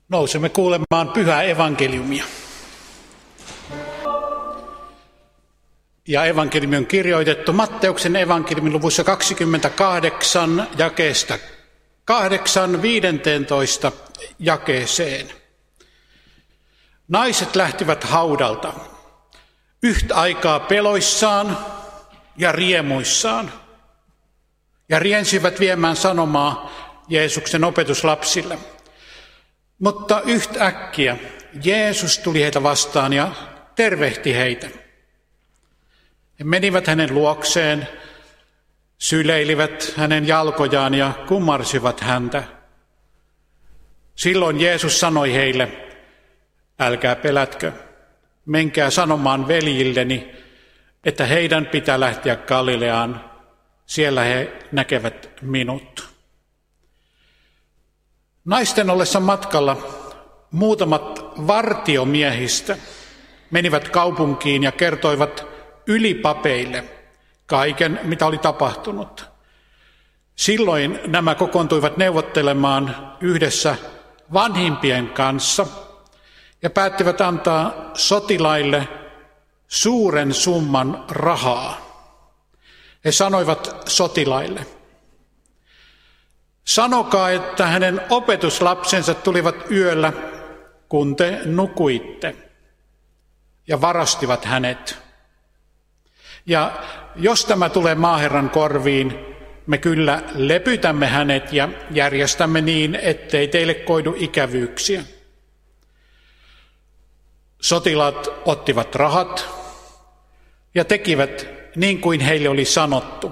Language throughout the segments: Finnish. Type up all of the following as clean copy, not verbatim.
Nousemme kuulemaan pyhää evankeliumia. Ja evankeliumi on kirjoitettu Matteuksen evankeliumin luvussa 28 jakeesta 8:15 jakeeseen. Naiset lähtivät haudalta yhtä aikaa peloissaan ja riemuissaan ja riensivät viemään sanomaa Jeesuksen opetuslapsille. Mutta yhtäkkiä Jeesus tuli heitä vastaan ja tervehti heitä. He menivät hänen luokseen, syleilivät hänen jalkojaan ja kummarsivat häntä. Silloin Jeesus sanoi heille, älkää pelätkö, menkää sanomaan veljilleni, että heidän pitää lähteä Galileaan, siellä he näkevät minut. Naisten ollessa matkalla muutamat vartiomiehistä menivät kaupunkiin ja kertoivat ylipapeille kaiken, mitä oli tapahtunut. Silloin nämä kokoontuivat neuvottelemaan yhdessä vanhimpien kanssa ja päättivät antaa sotilaille suuren summan rahaa. He sanoivat sotilaille, sanokaa, että hänen opetuslapsensa tulivat yöllä, kun te nukuitte, ja varastivat hänet. Ja jos tämä tulee maaherran korviin, me kyllä lepytämme hänet ja järjestämme niin, ettei teille koidu ikävyyksiä. Sotilaat ottivat rahat ja tekivät niin kuin heille oli sanottu.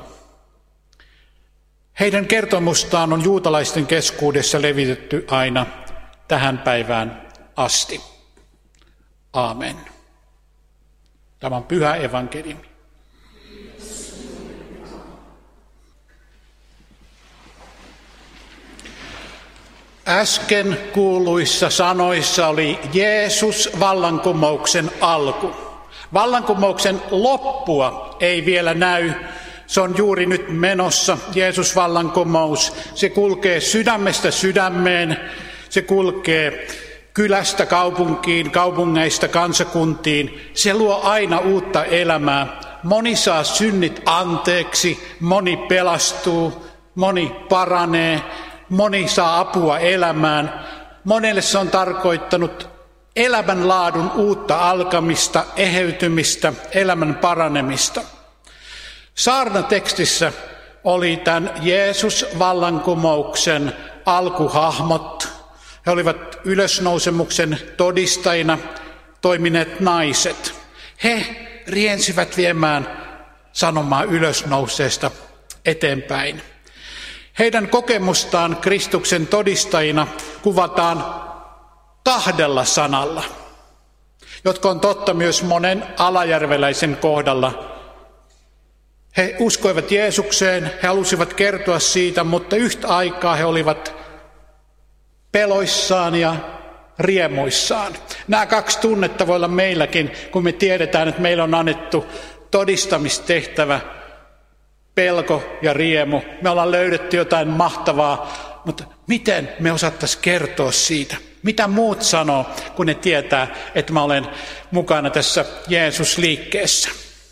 Heidän kertomustaan on juutalaisten keskuudessa levitetty aina tähän päivään asti. Aamen. Tämä on pyhä evankeliumi. Äsken kuuluissa sanoissa oli Jeesus vallankumouksen alku. Vallankumouksen loppua ei vielä näy. Se on juuri nyt menossa, Jeesus vallankumous. Se kulkee sydämestä sydämeen, se kulkee kylästä kaupunkiin, kaupungeista kansakuntiin. Se luo aina uutta elämää. Moni saa synnit anteeksi, moni pelastuu, moni paranee, moni saa apua elämään. Monelle se on tarkoittanut elämänlaadun uutta alkamista, eheytymistä, elämän paranemista. Saarnatekstissä oli tämän Jeesus-vallankumouksen alkuhahmot. He olivat ylösnousemuksen todistajina toimineet naiset. He riensivät viemään sanomaa ylösnouseesta eteenpäin. Heidän kokemustaan Kristuksen todistajina kuvataan 2 sanalla, jotka on totta myös monen alajärveläisen kohdalla. He uskoivat Jeesukseen, he halusivat kertoa siitä, mutta yhtä aikaa he olivat peloissaan ja riemuissaan. Nämä 2 tunnetta voi olla meilläkin, kun me tiedetään, että meillä on annettu todistamistehtävä, pelko ja riemu. Me ollaan löydetty jotain mahtavaa, mutta miten me osattaisiin kertoa siitä? Mitä muut sanoo, kun ne tietää, että mä olen mukana tässä Jeesus-liikkeessä?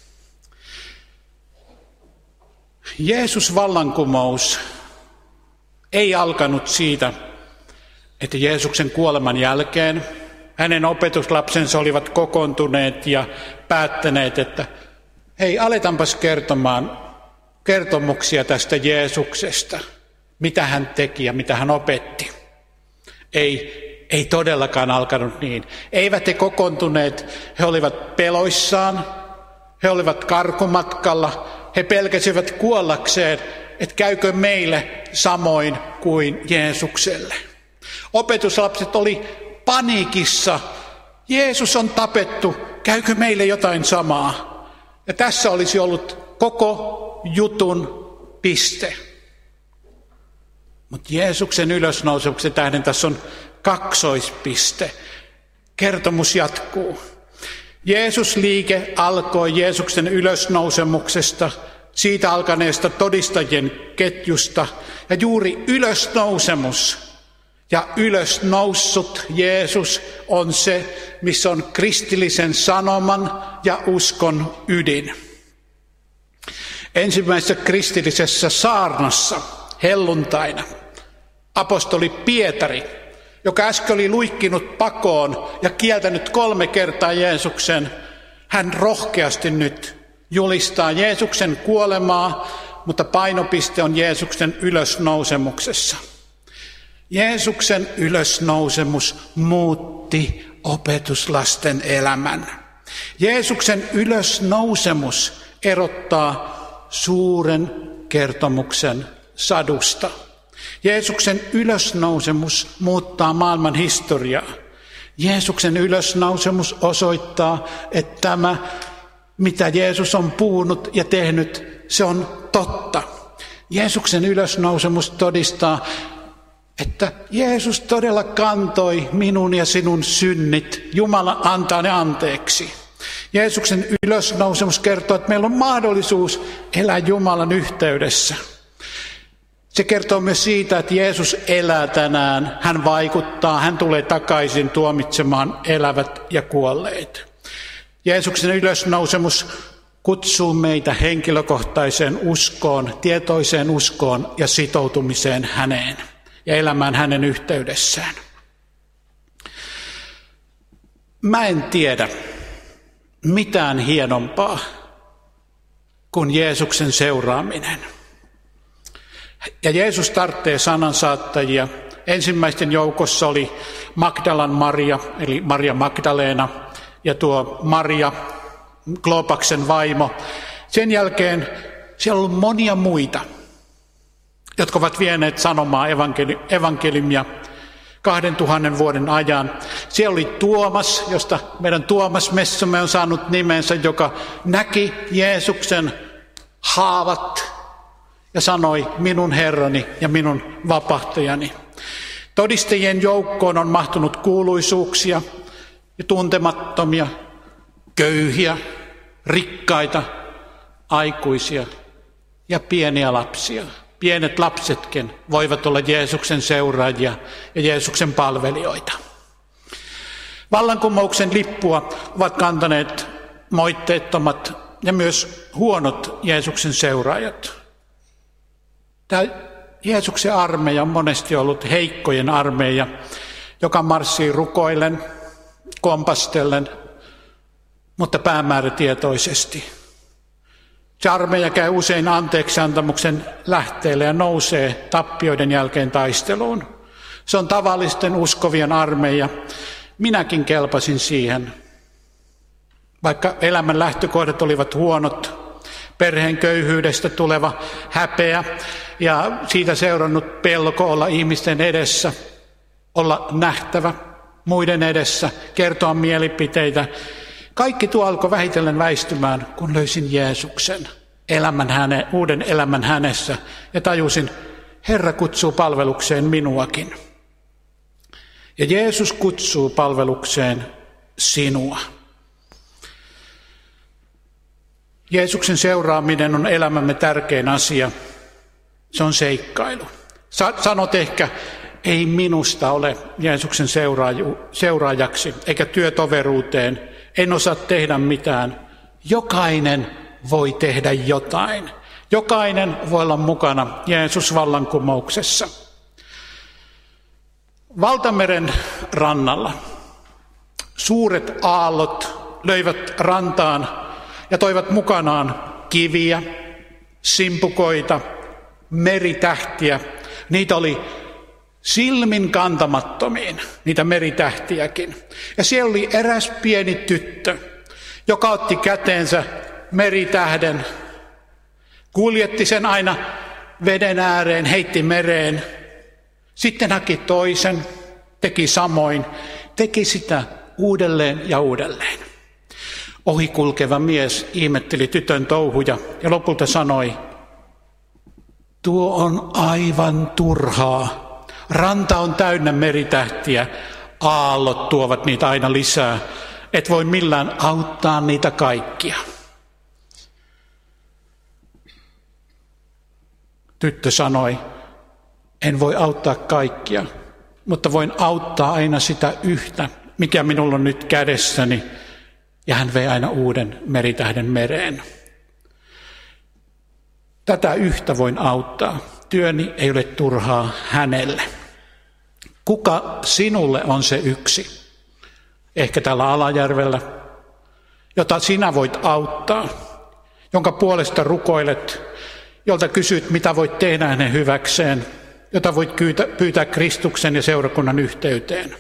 Jeesus-vallankumous ei alkanut siitä, että Jeesuksen kuoleman jälkeen hänen opetuslapsensa olivat kokoontuneet ja päättäneet, että hei, aletampas kertomaan kertomuksia tästä Jeesuksesta, mitä hän teki ja mitä hän opetti. Ei todellakaan alkanut niin. Eivät he kokoontuneet, he olivat peloissaan, he olivat karkumatkalla, he pelkäsivät kuollakseen, että käykö meille samoin kuin Jeesukselle. Opetuslapset oli paniikissa. Jeesus on tapettu, käykö meille jotain samaa? Ja tässä olisi ollut koko jutun piste. Mutta Jeesuksen ylösnousemuksen tähden tässä on kaksoispiste. Kertomus jatkuu. Jeesus-liike alkoi Jeesuksen ylösnousemuksesta, siitä alkaneesta todistajien ketjusta, ja juuri ylösnousemus Ja ylösnoussut Jeesus on se, missä on kristillisen sanoman ja uskon ydin. Ensimmäisessä kristillisessä saarnassa helluntaina apostoli Pietari, joka äsken oli luikkinut pakoon ja kieltänyt 3 kertaa Jeesuksen, hän rohkeasti nyt julistaa Jeesuksen kuolemaa, mutta painopiste on Jeesuksen ylösnousemuksessa. Jeesuksen ylösnousemus muutti opetuslasten elämän. Jeesuksen ylösnousemus erottaa suuren kertomuksen sadusta. Jeesuksen ylösnousemus muuttaa maailman historiaa. Jeesuksen ylösnousemus osoittaa, että tämä, mitä Jeesus on puhunut ja tehnyt, se on totta. Jeesuksen ylösnousemus todistaa, että Jeesus todella kantoi minun ja sinun synnit. Jumala antaa ne anteeksi. Jeesuksen ylösnousemus kertoo, että meillä on mahdollisuus elää Jumalan yhteydessä. Se kertoo myös siitä, että Jeesus elää tänään, hän vaikuttaa, hän tulee takaisin tuomitsemaan elävät ja kuolleet. Jeesuksen ylösnousemus kutsuu meitä henkilökohtaiseen uskoon, tietoiseen uskoon ja sitoutumiseen häneen ja elämään hänen yhteydessään. Mä en tiedä mitään hienompaa kuin Jeesuksen seuraaminen. Ja Jeesus tarvitsee sanansaattajia. Ensimmäisten joukossa oli Magdalan Maria, eli Maria Magdalena, ja tuo Maria, Klopaksen vaimo. Sen siellä on ollut monia muita, jotka ovat vieneet sanomaa evankeliumia 2000 vuoden ajan. Siellä oli Tuomas, josta meidän Tuomas-messumme on saanut nimensä, joka näki Jeesuksen haavat ja sanoi, minun Herrani ja minun vapahtajani. Todistajien joukkoon on mahtunut kuuluisuuksia ja tuntemattomia, köyhiä, rikkaita, aikuisia ja pieniä lapsia. Pienet lapsetkin voivat olla Jeesuksen seuraajia ja Jeesuksen palvelijoita. Vallankumouksen lippua ovat kantaneet moitteettomat ja myös huonot Jeesuksen seuraajat. Tämä Jeesuksen armeija on monesti ollut heikkojen armeija, joka marssii rukoillen, kompastellen, mutta päämäärätietoisesti. Se armeija käy usein anteeksiantamuksen lähteelle ja nousee tappioiden jälkeen taisteluun. Se on tavallisten uskovien armeija. Minäkin kelpasin siihen. Vaikka elämän lähtökohdat olivat huonot, perheen köyhyydestä tuleva häpeä ja siitä seurannut pelko olla ihmisten edessä, olla nähtävä muiden edessä, kertoa mielipiteitä. Kaikki tuo alkoi vähitellen väistymään, kun löysin Jeesuksen, uuden elämän hänessä ja tajusin, Herra kutsuu palvelukseen minuakin. Ja Jeesus kutsuu palvelukseen sinua. Jeesuksen seuraaminen on elämämme tärkein asia. Se on seikkailu. Sanot ehkä, ei minusta ole Jeesuksen seuraajaksi eikä työtoveruuteen. En osaa tehdä mitään. Jokainen voi tehdä jotain. Jokainen voi olla mukana Jeesus-vallankumouksessa. Valtameren rannalla suuret aallot löivät rantaan ja toivat mukanaan kiviä, simpukoita, meritähtiä. Niitä oli silmin kantamattomiin, niitä meritähtiäkin. Ja siellä oli eräs pieni tyttö, joka otti käteensä meritähden, kuljetti sen aina veden ääreen, heitti mereen. Sitten haki toisen, teki samoin, teki sitä uudelleen ja uudelleen. Ohikulkeva mies ihmetteli tytön touhuja ja lopulta sanoi, tuo on aivan turhaa. Ranta on täynnä meritähtiä, aallot tuovat niitä aina lisää. Et voi millään auttaa niitä kaikkia. Tyttö sanoi, en voi auttaa kaikkia, mutta voin auttaa aina sitä yhtä, mikä minulla on nyt kädessäni. Ja hän vei aina uuden meritähden mereen. Tätä yhtä voin auttaa. Työni ei ole turhaa hänelle. Kuka sinulle on se yksi? Ehkä tällä Alajärvellä, jota sinä voit auttaa, jonka puolesta rukoilet, jolta kysyt, mitä voit tehdä hänen hyväkseen, jota voit pyytää Kristuksen ja seurakunnan yhteyteen.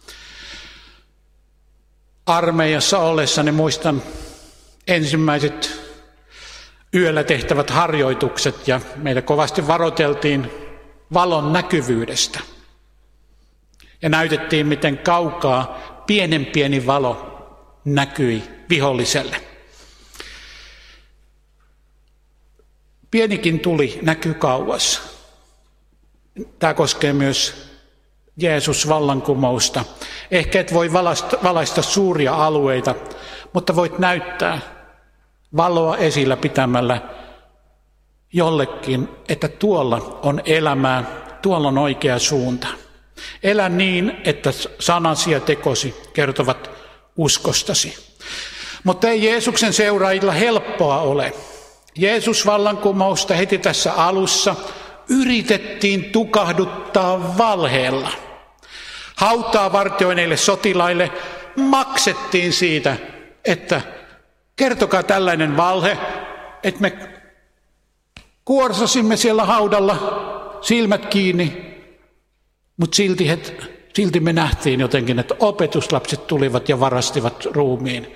Armeijassa ollessani muistan ensimmäiset yöllä tehtävät harjoitukset ja meitä kovasti varoiteltiin valon näkyvyydestä. Ja näytettiin, miten kaukaa pieni valo näkyi viholliselle. Pienikin tuli näkyy kauas. Tämä koskee myös Jeesus-vallankumousta. Ehkä et voi valaista suuria alueita, mutta voit näyttää valoa esillä pitämällä jollekin, että tuolla on elämää, tuolla on oikea suunta. Elä niin, että sanasi ja tekosi kertovat uskostasi. Mutta ei Jeesuksen seuraajilla helppoa ole. Jeesus-vallankumousta heti tässä alussa yritettiin tukahduttaa valheella. Hautaa vartioineille sotilaille maksettiin siitä, että kertokaa tällainen valhe, että me kuorsasimme siellä haudalla silmät kiinni, mutta silti me nähtiin jotenkin, että opetuslapset tulivat ja varastivat ruumiin.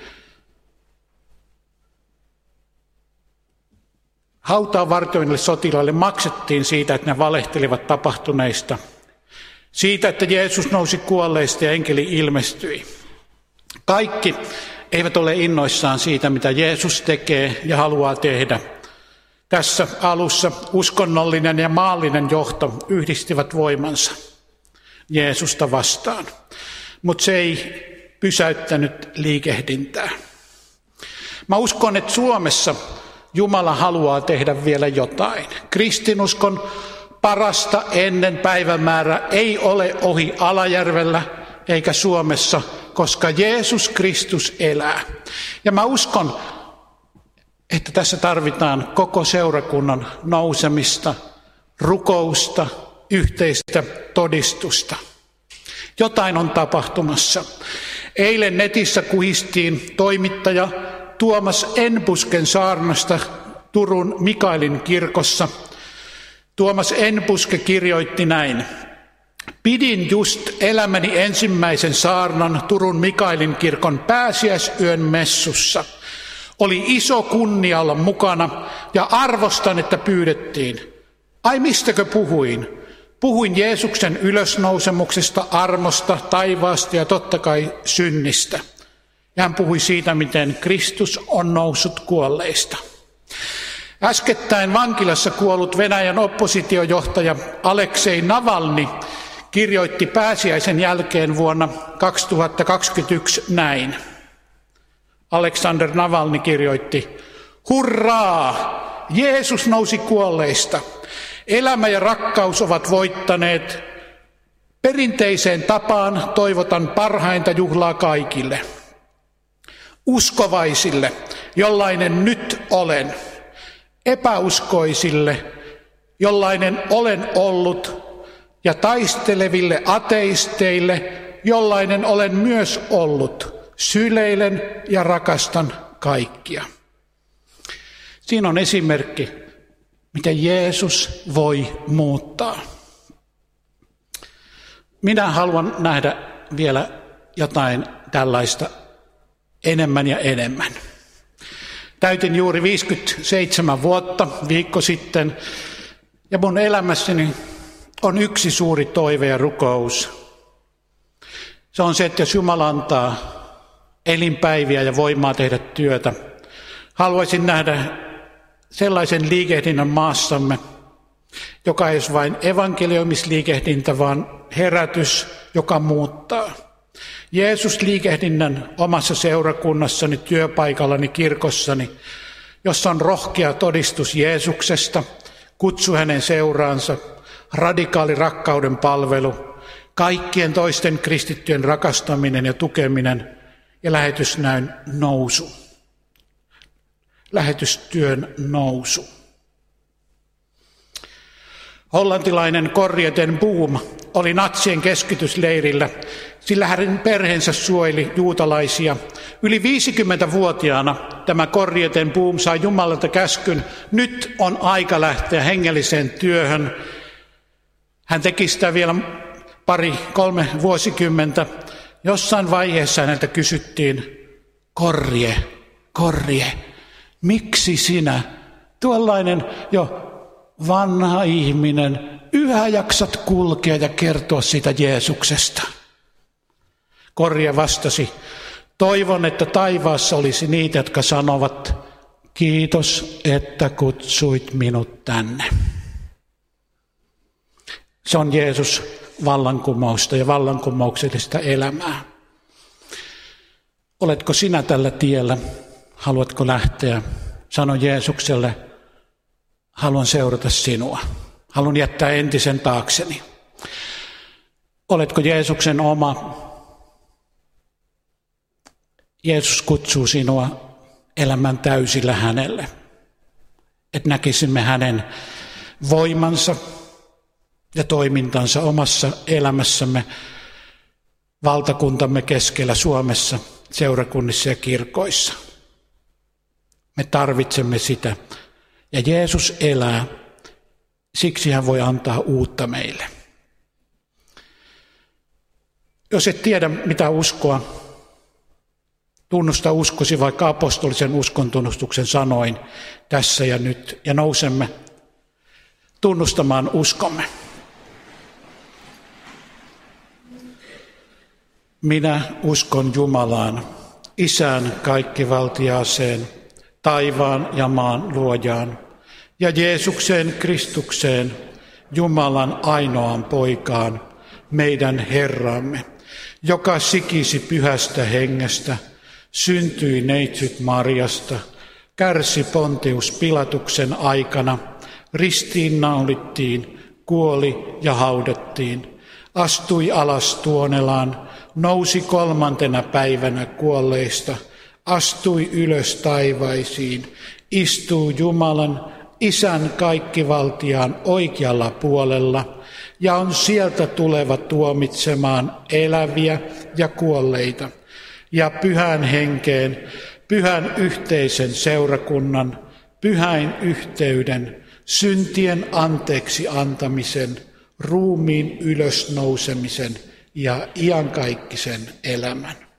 Hautaa vartioineille sotilaille maksettiin siitä, että ne valehtelivat tapahtuneista. Siitä, että Jeesus nousi kuolleista ja enkeli ilmestyi. Kaikki eivät ole innoissaan siitä, mitä Jeesus tekee ja haluaa tehdä. Tässä alussa uskonnollinen ja maallinen johto yhdistivät voimansa Jeesusta vastaan, mutta se ei pysäyttänyt liikehdintää. Mä uskon, että Suomessa Jumala haluaa tehdä vielä jotain. Kristinuskon parasta ennen päivämäärä ei ole ohi Alajärvellä eikä Suomessa, koska Jeesus Kristus elää. Ja mä uskon, että tässä tarvitaan koko seurakunnan nousemista, rukousta, yhteistä todistusta. Jotain on tapahtumassa. Eilen netissä kuhistiin toimittaja Tuomas Enbusken saarnasta Turun Mikaelin kirkossa. Tuomas Enbuske kirjoitti näin. Pidin just elämäni ensimmäisen saarnan Turun Mikaelin kirkon pääsiäisyön messussa. Oli iso kunnia olla mukana ja arvostan, että pyydettiin. Ai mistäkö puhuin? Puhuin Jeesuksen ylösnousemuksesta, armosta, taivaasta ja totta kai synnistä. Ja hän puhui siitä, miten Kristus on noussut kuolleista. Äskettäin vankilassa kuollut Venäjän oppositiojohtaja Aleksei Navalny kirjoitti pääsiäisen jälkeen vuonna 2021 näin. Aleksander Navalny kirjoitti, hurraa, Jeesus nousi kuolleista. Elämä ja rakkaus ovat voittaneet. Perinteiseen tapaan toivotan parhainta juhlaa kaikille. Uskovaisille, jollainen nyt olen. Epäuskoisille, jollainen olen ollut. Ja taisteleville ateisteille, jollainen olen myös ollut. Syleilen ja rakastan kaikkia. Siinä on esimerkki, miten Jeesus voi muuttaa. Minä haluan nähdä vielä jotain tällaista enemmän ja enemmän. Täytin juuri 57 vuotta viikko sitten, ja mun elämässäni on yksi suuri toive ja rukous. Se on se, että jos Jumala antaa elinpäiviä ja voimaa tehdä työtä, haluaisin nähdä sellaisen liikehdinnän maassamme, joka ei ole vain evankeliumisliikehdintä, vaan herätys, joka muuttaa. Jeesus-liikehdinnän omassa seurakunnassani, työpaikallani, kirkossani, jossa on rohkea todistus Jeesuksesta, kutsu hänen seuraansa, radikaali rakkauden palvelu, kaikkien toisten kristittyjen rakastaminen ja tukeminen ja lähetysnäyn nousu. Lähetystyön nousu. Hollantilainen Corrie ten Boom oli natsien keskitysleirillä, sillä hänen perheensä suojeli juutalaisia. Yli 50-vuotiaana tämä Corrie ten Boom sai Jumalalta käskyn, nyt on aika lähteä hengelliseen työhön. Hän teki sitä vielä 2-3 vuosikymmentä. Jossain vaiheessa häneltä kysyttiin, Corrie, miksi sinä, tuollainen jo vanha ihminen, yhä jaksat kulkea ja kertoa siitä Jeesuksesta? Corrie vastasi, toivon, että taivaassa olisi niitä, jotka sanovat, kiitos, että kutsuit minut tänne. Se on Jeesus vallankumousta ja vallankumouksellista elämää. Oletko sinä tällä tiellä? Haluatko lähteä? Sano Jeesukselle, haluan seurata sinua. Haluan jättää entisen taakseni. Oletko Jeesuksen oma? Jeesus kutsuu sinua elämään täysillä hänelle. Että näkisimme hänen voimansa ja toimintansa omassa elämässämme, valtakuntamme keskellä Suomessa, seurakunnissa ja kirkoissa. Me tarvitsemme sitä. Ja Jeesus elää, siksi hän voi antaa uutta meille. Jos et tiedä mitä uskoa, tunnusta uskosi vaikka apostolisen uskontunnustuksen sanoin tässä ja nyt, ja nousemme tunnustamaan uskomme. Minä uskon Jumalaan, Isään kaikkivaltiaaseen, taivaan ja maan luojaan, ja Jeesukseen Kristukseen, Jumalan ainoaan poikaan, meidän Herramme, joka sikisi pyhästä hengestä, syntyi neitsyt Mariasta, kärsi Pontius Pilatuksen aikana, ristiinnaulittiin, kuoli ja haudattiin, astui alas Tuonelaan, nousi 3. päivänä kuolleista, astui ylös taivaisiin, istuu Jumalan, Isän kaikkivaltiaan oikealla puolella ja on sieltä tuleva tuomitsemaan eläviä ja kuolleita ja pyhän henkeen, pyhän yhteisen seurakunnan, pyhäin yhteyden, syntien anteeksi antamisen, ruumiin ylösnousemisen ja iankaikkisen elämän.